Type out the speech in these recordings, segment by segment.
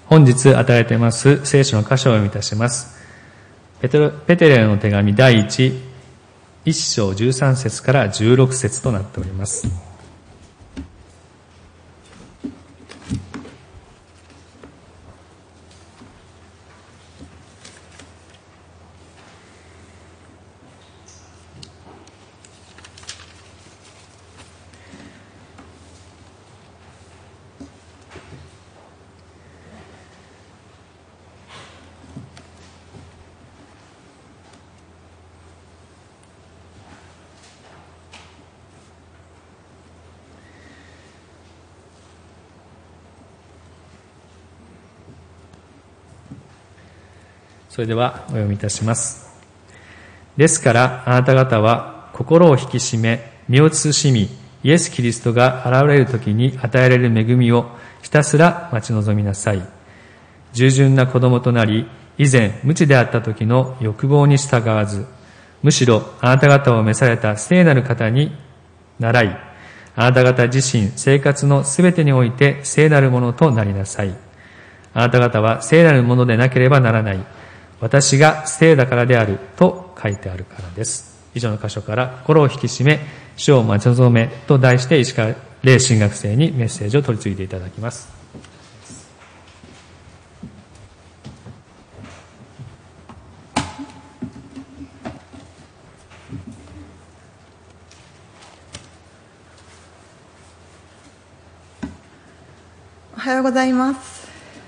本日与えています聖書の箇所を読みいたします。ペテロへの手紙第1章13節から16節となっております。それではお読みいたします。ですからあなた方は心を引き締め、身を慎み、イエス・キリストが現れる時に与えられる恵みをひたすら待ち望みなさい。従順な子供となり、以前無知であった時の欲望に従わず、むしろあなた方を召された聖なる方に倣い、あなた方自身生活のすべてにおいて聖なるものとなりなさい。あなた方は聖なるものでなければならない。私が聖だからであると書いてあるからです。以上の箇所から心を引き締め、主を待ち望めと題して石川霊神学生にメッセージを取り次いでいただきます。 おはようございます。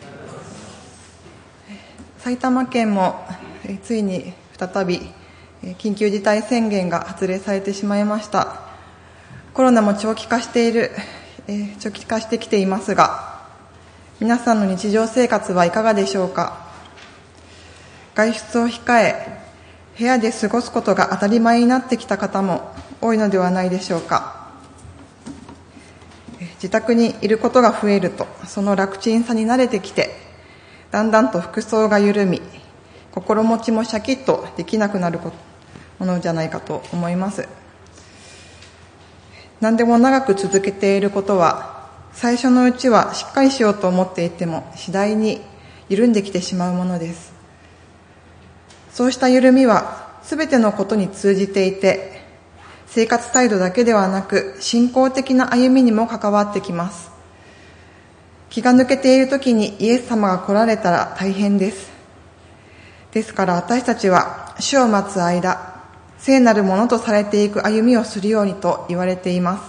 埼玉県もついに再び緊急事態宣言が発令されてしまいました。コロナも長期化してきていますが、皆さんの日常生活はいかがでしょうか。外出を控え、部屋で過ごすことが当たり前になってきた方も多いのではないでしょうか。自宅にいることが増えると、その楽ちんさに慣れてきて、だんだんと服装が緩み、心持ちもシャキッとできなくなるものじゃないかと思います。何でも長く続けていることは、最初のうちはしっかりしようと思っていても次第に緩んできてしまうものです。そうした緩みは全てのことに通じていて、生活態度だけではなく信仰的な歩みにも関わってきます。気が抜けている時にイエス様が来られたら大変です。ですから私たちは主を待つ間、聖なるものとされていく歩みをするようにと言われています。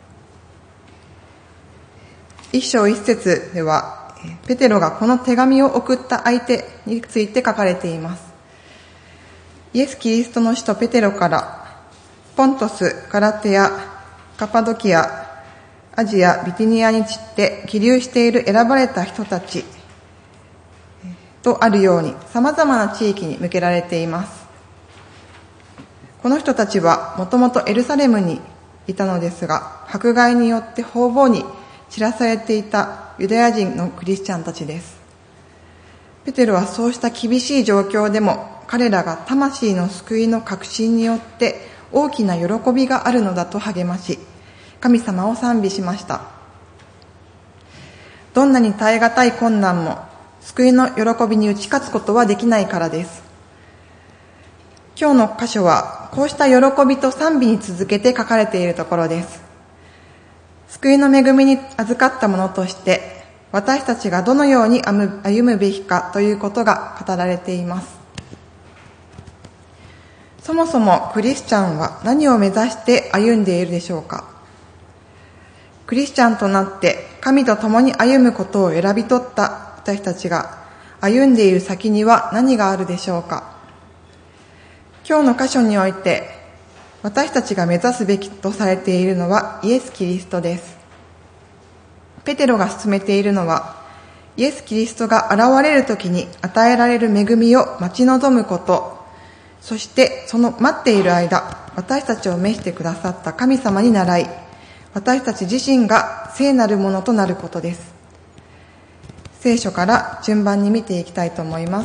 一章一節では、ペテロがこの手紙を送った相手について書かれています。イエス・キリストの使徒ペテロから、ポントス、ガラテア、カパドキア、アジア、ビティニアに散って起立している選ばれた人たちとあるように様々な地域に向けられています。この人たちはもともとエルサレムにいたのですが、迫害によって方々に散らされていたユダヤ人のクリスチャンたちです。ペテロはそうした厳しい状況でも彼らが魂の救いの確信によって大きな喜びがあるのだと励まし、神様を賛美しました。どんなに耐え難い困難も救いの喜びに打ち勝つことはできないからです。今日の箇所はこうした喜びと賛美に続けて書かれているところです。救いの恵みに預かったものとして私たちがどのように歩むべきかということが語られています。そもそもクリスチャンは何を目指して歩んでいるでしょうか。クリスチャンとなって神と共に歩むことを選び取った私たちが歩んでいる先には何があるでしょうか。今日の箇所において私たちが目指すべきとされているのはイエス・キリストです。ペテロが進めているのはイエス・キリストが現れる時に与えられる恵みを待ち望むこと、そしてその待っている間、私たちを召してくださった神様に倣い、私たち自身が聖なるものとなることです。聖書から順番に見ていきたいと思います。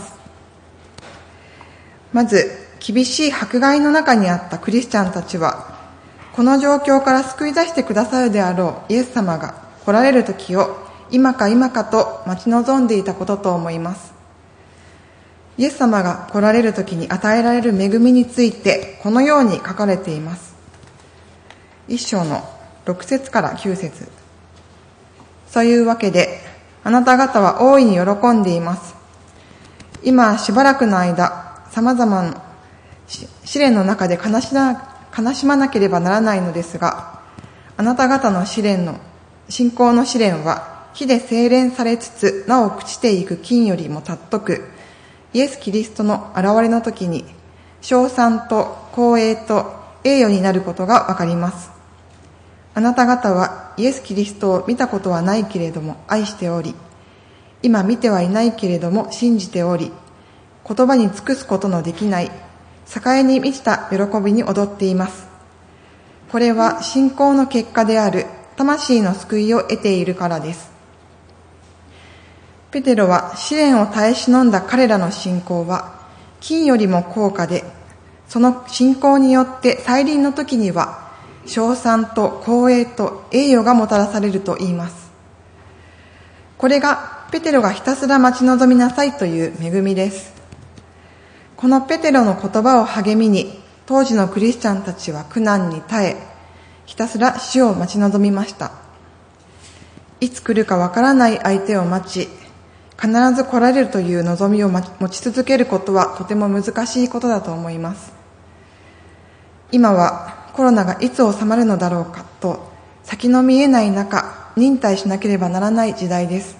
まず、厳しい迫害の中にあったクリスチャンたちは、この状況から救い出してくださるであろうイエス様が来られる時を今か今かと待ち望んでいたことと思います。イエス様が来られる時に与えられる恵みについてこのように書かれています。1章の6節から9節。そういうわけであなた方は大いに喜んでいます。今しばらくの間、様々な試練の中で悲しまなければならないのですが、あなた方の信仰の試練は火で精錬されつつなお朽ちていく金よりも尊く、イエス・キリストの現れの時に称賛と光栄と栄誉になることがわかります。あなた方はイエス・キリストを見たことはないけれども愛しており、今見てはいないけれども信じており、言葉に尽くすことのできない栄に満ちた喜びに踊っています。これは信仰の結果である魂の救いを得ているからです。ペテロは試練を耐え忍んだ彼らの信仰は金よりも高価で、その信仰によって再臨の時には称賛と光栄と栄誉がもたらされると言います。これがペテロがひたすら待ち望みなさいという恵みです。このペテロの言葉を励みに、当時のクリスチャンたちは苦難に耐え、ひたすら死を待ち望みました。いつ来るかわからない相手を待ち、必ず来られるという望みを持ち続けることはとても難しいことだと思います。今はコロナがいつ収まるのだろうかと先の見えない中、忍耐しなければならない時代です。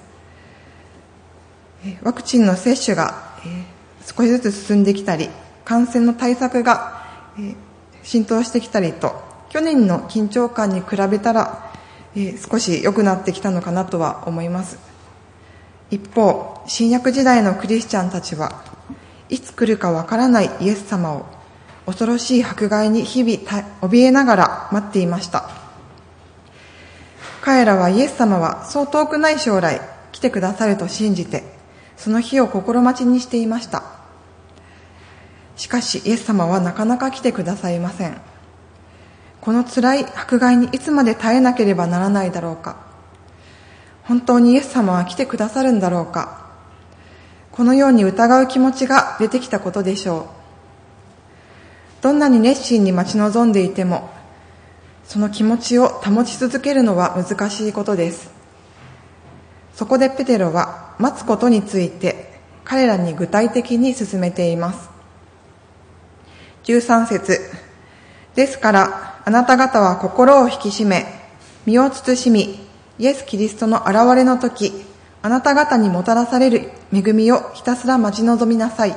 ワクチンの接種が少しずつ進んできたり、感染の対策が浸透してきたりと、去年の緊張感に比べたら少し良くなってきたのかなとは思います。一方、新約時代のクリスチャンたちはいつ来るかわからないイエス様を恐ろしい迫害に日々怯えながら待っていました。彼らはイエス様はそう遠くない将来来てくださると信じて、その日を心待ちにしていました。しかしイエス様はなかなか来てくださいません。この辛い迫害にいつまで耐えなければならないだろうか。本当にイエス様は来てくださるんだろうか。このように疑う気持ちが出てきたことでしょう。どんなに熱心に待ち望んでいても、その気持ちを保ち続けるのは難しいことです。そこでペテロは待つことについて彼らに具体的に進めています。13節。ですからあなた方は心を引き締め、身を慎み、イエス・キリストの現れの時、あなた方にもたらされる恵みをひたすら待ち望みなさい。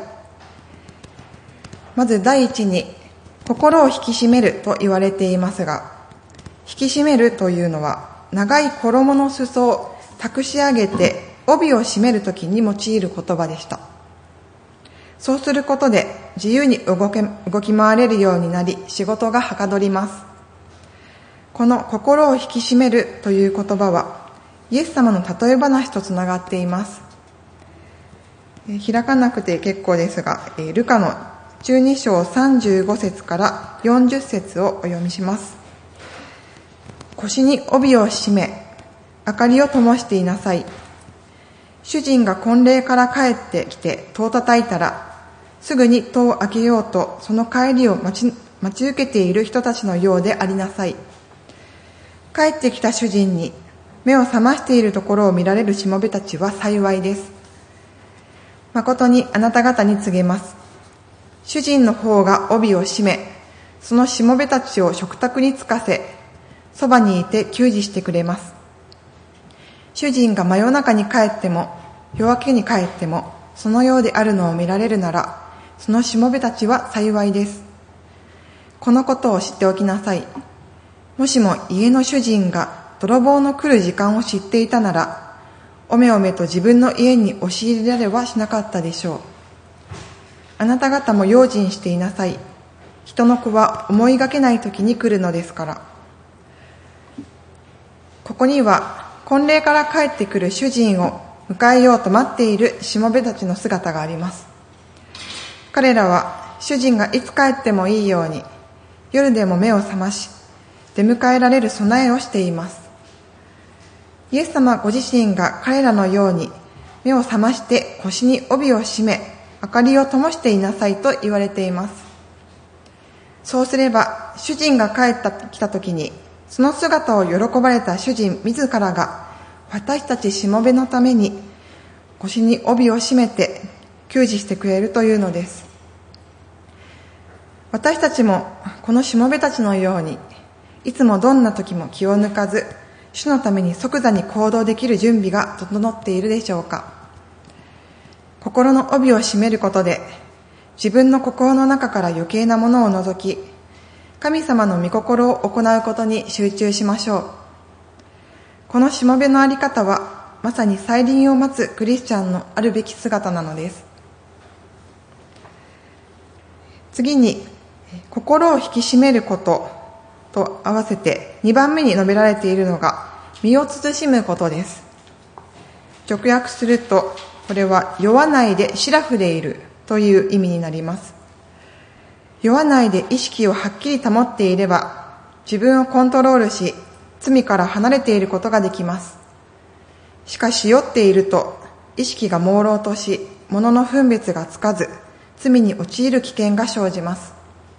まず第一に、心を引き締めると言われていますが、引き締めるというのは、長い衣の裾を託し上げて帯を締めるときに用いる言葉でした。そうすることで自由に動き回れるようになり、仕事がはかどります。この心を引き締めるという言葉は、イエス様の例え話とつながっています。開かなくて結構ですが、ルカの12章35節から40節をお読みします。腰に帯を締め、明かりを灯していなさい。主人が婚礼から帰ってきて戸を叩いたら、すぐに戸を開けようとその帰りを待ち受けている人たちのようでありなさい。帰ってきた主人に目を覚ましているところを見られるしもべたちは幸いです。誠にあなた方に告げます。主人の方が帯を締め、そのしもべたちを食卓につかせ、そばにいて給仕してくれます。主人が真夜中に帰っても、夜明けに帰っても、そのようであるのを見られるなら、そのしもべたちは幸いです。このことを知っておきなさい。もしも家の主人が泥棒の来る時間を知っていたなら、おめおめと自分の家に押し入れられはしなかったでしょう。あなた方も用心していなさい。人の子は思いがけない時に来るのですから。ここには婚礼から帰ってくる主人を迎えようと待っているしもべたちの姿があります。彼らは主人がいつ帰ってもいいように、夜でも目を覚まし、出迎えられる備えをしています。 イエス様ご自身が彼らのように目を覚まして腰に帯を締め、明かりを灯していなさいと言われています。そうすれば、主人が帰ってきた時に、その姿を喜ばれた主人自らが、私たちしもべのために、腰に帯を締めて、給仕してくれるというのです。私たちも、このしもべたちのように、いつもどんな時も気を抜かず、主のために即座に行動できる準備が整っているでしょうか。心の帯を締めることで、自分の心の中から余計なものを除き、神様の御心を行うことに集中しましょう。このしもべのあり方は、まさに再臨を待つクリスチャンのあるべき姿なのです。次に、心を引き締めることと合わせて2番目に述べられているのが、身を慎むことです。直訳すると、これは酔わないでシラフでいるという意味になります。酔わないで意識をはっきり保っていれば、自分をコントロールし、罪から離れていることができます。しかし酔っていると、意識が朦朧とし、物の分別がつかず、罪に陥る危険が生じます。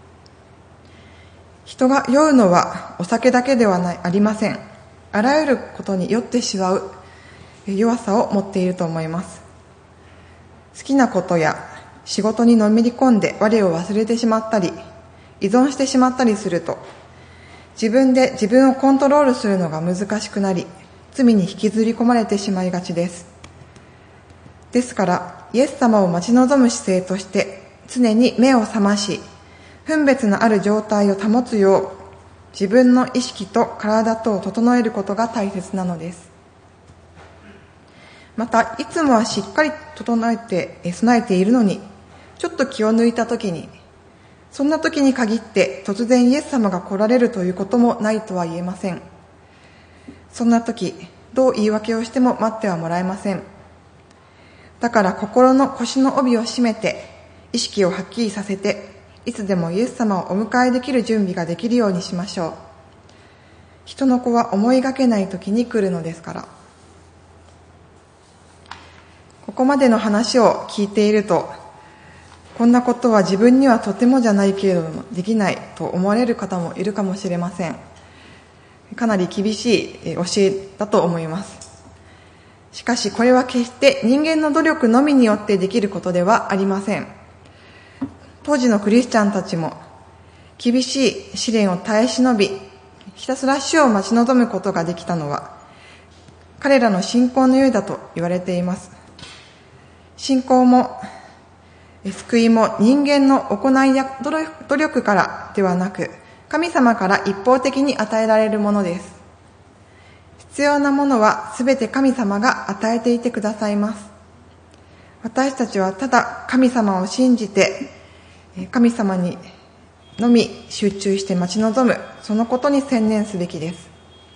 人が酔うのはお酒だけではありません。あらゆることに酔ってしまう弱さを持っていると思います。好きなことや仕事にのめり込んで我を忘れてしまったり、依存してしまったりすると、自分で自分をコントロールするのが難しくなり、罪に引きずり込まれてしまいがちです。ですから、イエス様を待ち望む姿勢として、常に目を覚まし、分別のある状態を保つよう、自分の意識と体とを整えることが大切なのです。また、いつもはしっかり備えているのに、ちょっと気を抜いたときに、そんな時に限って突然イエス様が来られるということもないとは言えません。そんな時、どう言い訳をしても待ってはもらえません。だから心の腰の帯を締めて、意識をはっきりさせて、いつでもイエス様をお迎えできる準備ができるようにしましょう。人の子は思いがけない時に来るのですから。ここまでの話を聞いていると、こんなことは自分にはとてもじゃないけれどもできないと思われる方もいるかもしれません。かなり厳しい教えだと思います。しかしこれは決して人間の努力のみによってできることではありません。当時のクリスチャンたちも厳しい試練を耐え忍び、ひたすら主を待ち望むことができたのは彼らの信仰のゆえだと言われています。信仰も救いも人間の行いや努力からではなく、神様から一方的に与えられるものです。必要なものはすべて神様が与えていてくださいます。私たちはただ神様を信じて、神様にのみ集中して待ち望む、そのことに専念すべきです。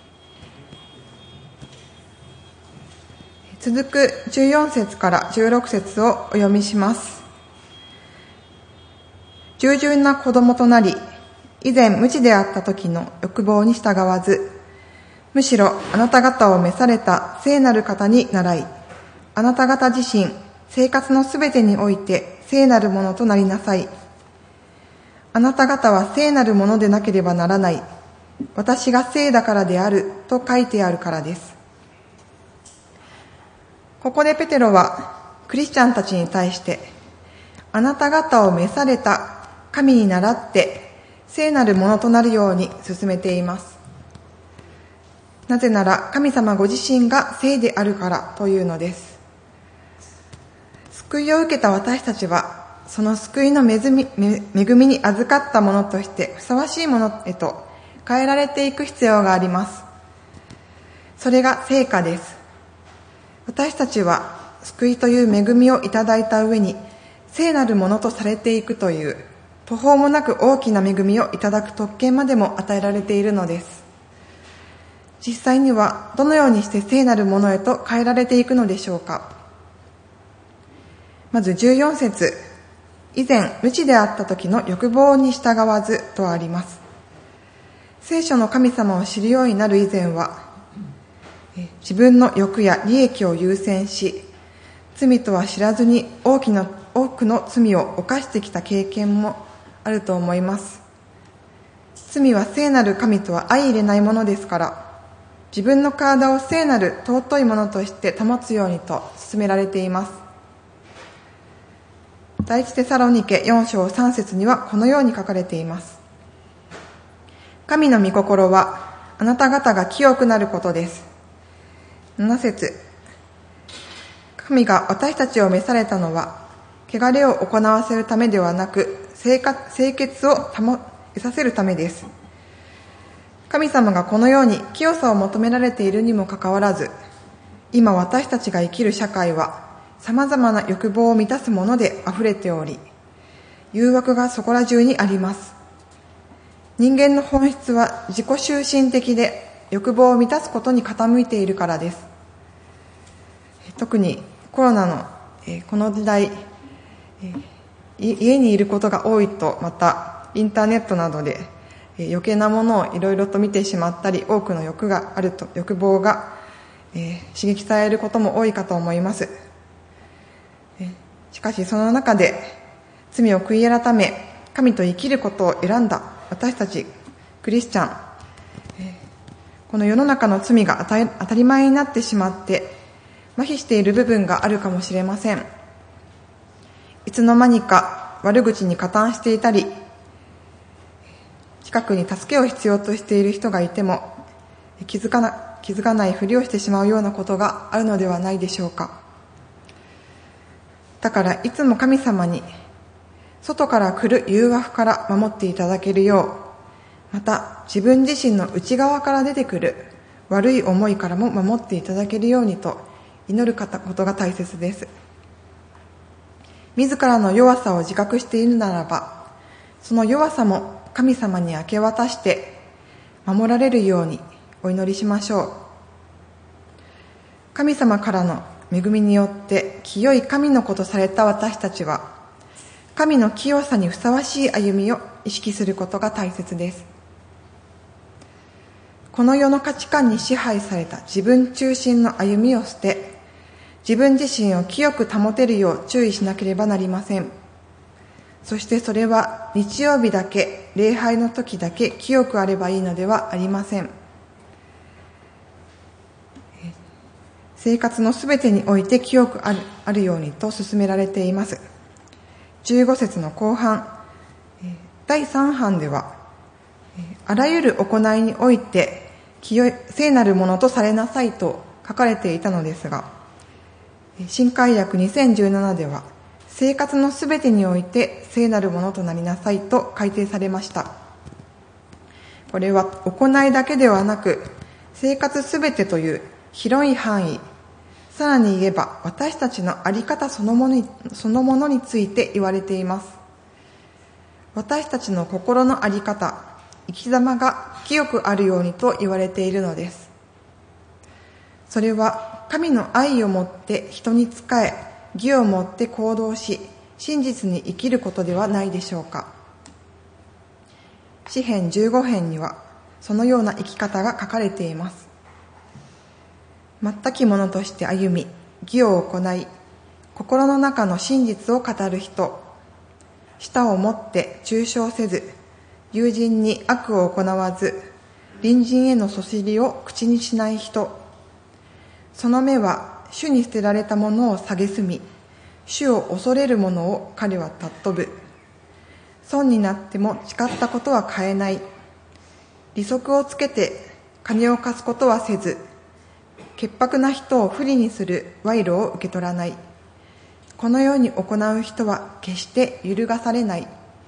続く14節から16節をお読みします。従順な子供となり、以前無知であった時の欲望に従わず、むしろあなた方を召された聖なる方に倣い、あなた方自身、生活のすべてにおいて聖なるものとなりなさい。あなた方は聖なるものでなければならない。私が聖だからであると書いてあるからです。ここでペテロはクリスチャンたちに対して、あなた方を召された神に倣って聖なるものとなるように進めています。なぜなら神様ご自身が聖であるからというのです。救いを受けた私たちは、その救いの恵みに預かったものとしてふさわしいものへと変えられていく必要があります。それが聖歌です。私たちは救いという恵みをいただいた上に、聖なるものとされていくという途方もなく大きな恵みをいただく特権までも与えられているのです。実際にはどのようにして聖なるものへと変えられていくのでしょうか。まず14節、以前無知であった時の欲望に従わずとあります。聖書の神様を知るようになる以前は、 自分の欲や利益を優先し、罪とは知らずに多くの罪を犯してきた経験もあると思います。罪は聖なる神とは相入れないものですから、自分の体を聖なる尊いものとして保つようにと勧められています。第一テサロニケ4章3節にはこのように書かれています。神の御心はあなた方が清くなることです。7節、神が私たちを召されたのは、汚れを行わせるためではなく、清潔を得させるためです。神様がこのように清さを求められているにもかかわらず、今私たちが生きる社会は様々な欲望を満たすもので溢れており、誘惑がそこら中にあります。人間の本質は自己中心的で、欲望を満たすことに傾いているからです。特にコロナのこの時代、家にいることが多いと、またインターネットなどで余計なものをいろいろと見てしまったり、多くの欲望が刺激されることも多いかと思います。しかしその中で罪を悔い改め、神と生きることを選んだ私たちクリスチャン、この世の中の罪が当たり前になってしまって麻痺している部分があるかもしれません。いつの間にか悪口に加担していたり、近くに助けを必要としている人がいても気づかないふりをしてしまうようなことがあるのではないでしょうか。だからいつも神様に外から来る誘惑から守っていただけるよう、また自分自身の内側から出てくる悪い思いからも守っていただけるようにと祈ることが大切です。自らの弱さを自覚しているならば、その弱さも神様に明け渡して守られるようにお祈りしましょう。神様からの恵みによって清い神の子とされた私たちは、神の清さにふさわしい歩みを意識することが大切です。この世の価値観に支配された自分中心の歩みを捨て、自分自身を清く保てるよう注意しなければなりません。そしてそれは日曜日だけ、礼拝の時だけ清くあればいいのではありません。生活のすべてにおいて清くあるようにと勧められています。15節の後半、第3版では、あらゆる行いにおいて聖なるものとされなさいと書かれていたのですが、新改訳2017では、生活のすべてにおいて聖なるものとなりなさいと改定されました。これは行いだけではなく、生活すべてという広い範囲、さらに言えば私たちの在り方そのものについて言われています。私たちの心の在り方、生き様が清くあるようにと言われているのです。それは神の愛をもって人に仕え、義をもって行動し、真実に生きることではないでしょうか。詩編15編にはそのような生き方が書かれています。全き者として歩み、義を行い、心の中の真実を語る人、舌をもって中傷せず、友人に悪を行わず、隣人へのそしりを口にしない人、その目は主に捨てられたものを蔑み、主を恐れる者を彼は尊ぶ。損になっても誓ったことは変えない。利息をつけて金を貸すことはせず、潔白な人を不利にする賄賂を受け取らない。このように行う人は決して揺るがされない。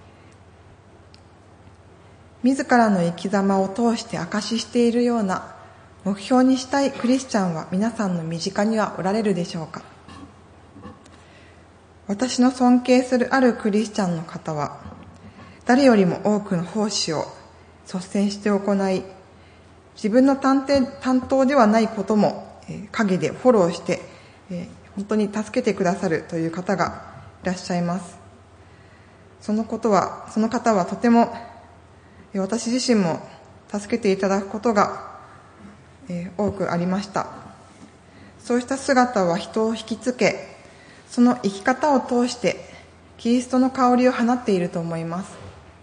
自らの生き様を通して証ししているような目標にしたいクリスチャンは皆さんの身近にはおられるでしょうか。私の尊敬するあるクリスチャンの方は、誰よりも多くの奉仕を率先して行い、自分の担当ではないことも陰でフォローして、本当に助けてくださるという方がいらっしゃいます。その方はとても私自身も助けていただくことが多くありました。 そうした姿は人を引きつけ、その生き方を通してキリストの香りを放っていると思います。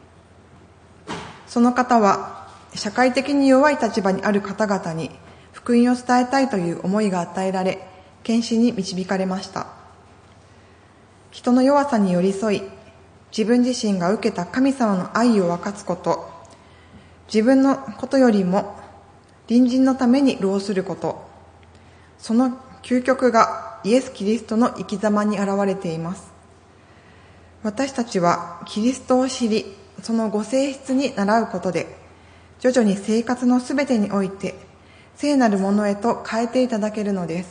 その方は社会的に弱い立場にある方々に福音を伝えたいという思いが与えられ、献身に導かれました。人の弱さに寄り添い、自分自身が受けた神様の愛を分かつこと、自分のことよりも隣人のために労すること、その究極がイエス・キリストの生き様に現れています。私たちはキリストを知り、そのご性質に倣うことで、徐々に生活のすべてにおいて聖なるものへと変えていただけるのです。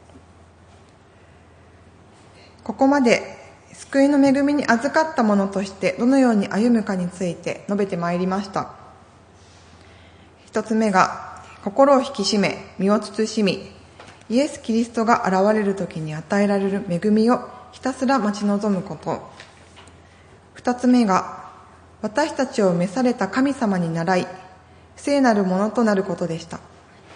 ここまで救いの恵みに預かったものとしてどのように歩むかについて述べてまいりました。一つ目が、心を引き締め、身を慎み、イエス・キリストが現れる時に与えられる恵みをひたすら待ち望むこと。二つ目が、私たちを召された神様に倣い、聖なるものとなることでした。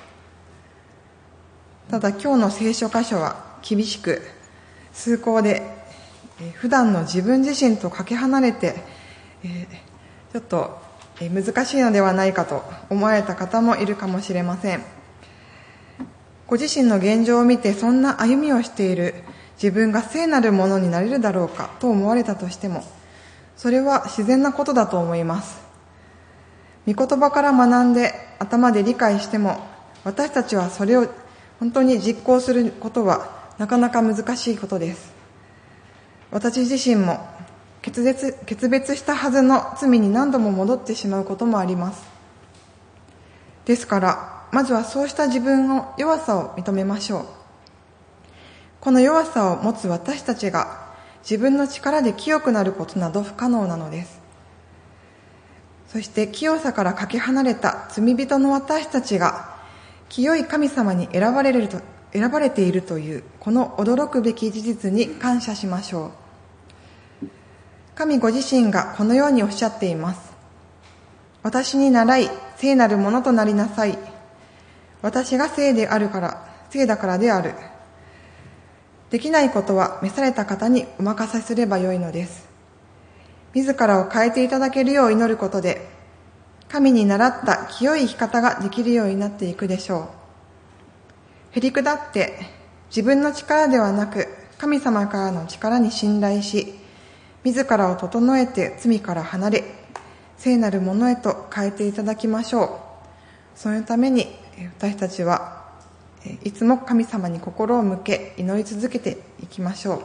ただ今日の聖書箇所は厳しく、崇高で、普段の自分自身とかけ離れて、ちょっと難しいのではないかと思われた方もいるかもしれません。ご自身の現状を見てそんな歩みをしている自分が聖なるものになれるだろうかと思われたとしても、それは自然なことだと思います。御言葉から学んで頭で理解しても、私たちはそれを本当に実行することはなかなか難しいことです。私自身も決別したはずの罪に何度も戻ってしまうこともあります。ですから、まずはそうした自分の弱さを認めましょう。この弱さを持つ私たちが自分の力で清くなることなど不可能なのです。そして清さからかけ離れた罪人の私たちが清い神様に選ばれているというこの驚くべき事実に感謝しましょう。神ご自身がこのようにおっしゃっています。私に倣い聖なるものとなりなさい。私が聖だからである。できないことは召された方にお任せすればよいのです。自らを変えていただけるよう祈ることで、神に倣った清い生き方ができるようになっていくでしょう。へりくだって自分の力ではなく神様からの力に信頼し、自らを整えて罪から離れ、聖なるものへと変えていただきましょう。そのために私たちはいつも神様に心を向け祈り続けていきましょう。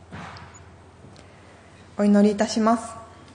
お祈りいたします。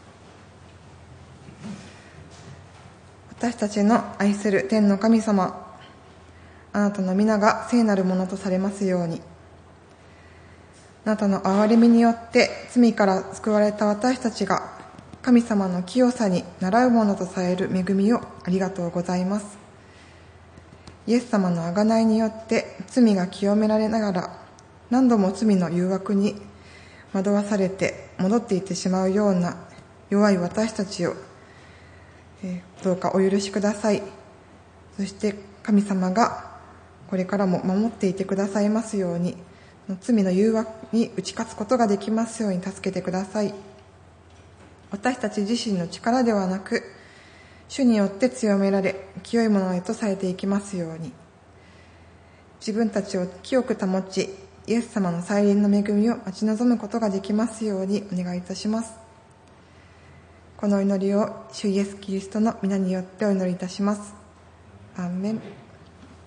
私たちの愛する天の神様、あなたの皆が聖なるものとされますように。あなたの憐れみによって罪から救われた私たちが神様の清さに倣うものとされる恵みをありがとうございます。イエス様の贖いによって罪が清められながら何度も罪の誘惑に惑わされて戻っていってしまうような弱い私たちをどうかお許しください。そして神様がこれからも守っていてくださいますように、罪の誘惑に打ち勝つことができますように助けてください。私たち自身の力ではなく、主によって強められ、清いものへとされていきますように。自分たちを清く保ち、イエス様の再臨の恵みを待ち望むことができますようにお願いいたします。この祈りを主イエスキリストの皆によってお祈りいたします。アーメン。